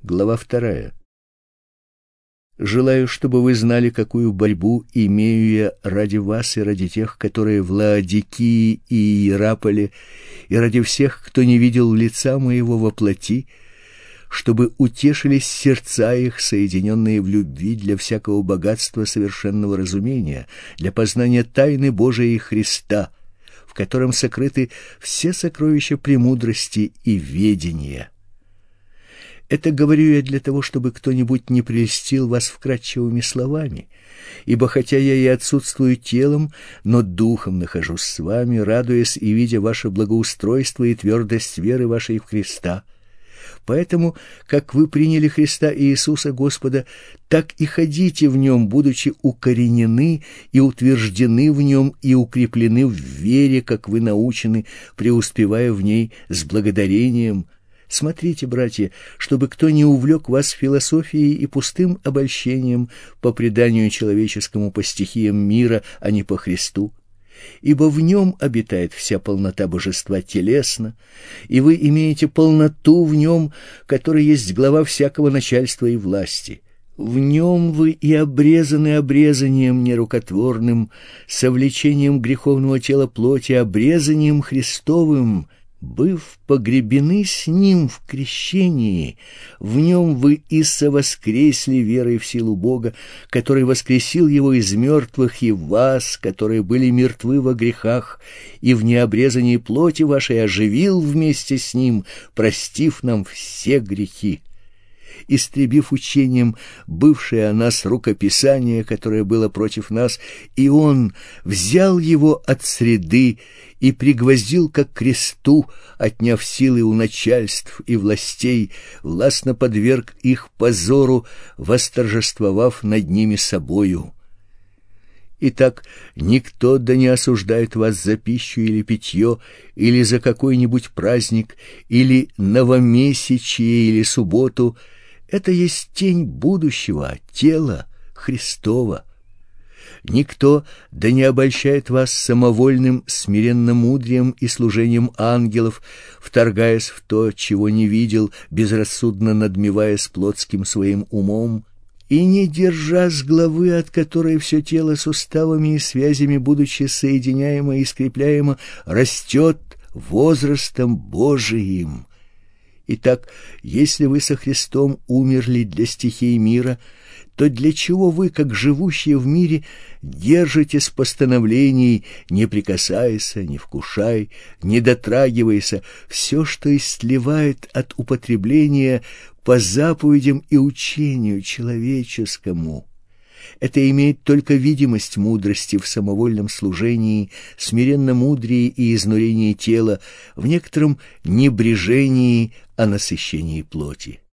глава 2. Желаю, чтобы вы знали, какую борьбу имею я ради вас и ради тех, которые в Лаодикии и Иераполе, и ради всех, кто не видел лица моего во плоти, чтобы утешились сердца их, соединенные в любви для всякого богатства совершенного разумения, для познания тайны Божией и Христа, в котором сокрыты все сокровища премудрости и ведения. Это говорю я для того, чтобы кто-нибудь не прельстил вас вкрадчивыми словами, ибо хотя я и отсутствую телом, но духом нахожусь с вами, радуясь и видя ваше благоустройство и твердость веры вашей в Христа. Поэтому, как вы приняли Христа Иисуса Господа, так и ходите в Нем, будучи укоренены и утверждены в Нем и укреплены в вере, как вы научены, преуспевая в ней с благодарением. Смотрите, братья, чтобы кто не увлек вас философией и пустым обольщением по преданию человеческому по стихиям мира, а не по Христу. Ибо в Нем обитает вся полнота божества телесно, и вы имеете полноту в Нем, который есть глава всякого начальства и власти. В Нем вы и обрезаны обрезанием нерукотворным, совлечением греховного тела плоти, обрезанием Христовым, быв погребены с Ним в крещении, в Нем вы и совоскресли верой в силу Бога, который воскресил Его из мертвых, и вас, которые были мертвы во грехах, и в необрезании плоти вашей оживил вместе с Ним, простив нам все грехи. Истребив учением бывшее о нас рукописание, которое было против нас, и Он взял его от среды и пригвоздил ко кресту, отняв силы у начальств и властей, властно подверг их позору, восторжествовав над ними собою. Итак, никто да не осуждает вас за пищу или питье, или за какой-нибудь праздник, или новомесячие, или субботу. Это есть тень будущего, тела Христова. Никто да не обольщает вас самовольным смиренномудрием и служением ангелов, вторгаясь в то, чего не видел, безрассудно надмеваясь плотским своим умом, и не держа с главы, от которой все тело суставами и связями, будучи соединяемо и скрепляемо, растет возрастом Божиим. Итак, если вы со Христом умерли для стихий мира, то для чего вы, как живущие в мире, держитесь постановлений «не прикасайся, не вкушай, не дотрагивайся», все, что истлевает от употребления по заповедям и учению человеческому? Это имеет только видимость мудрости в самовольном служении, смиренномудрии и изнурении тела, в некотором небрежении о насыщении плоти.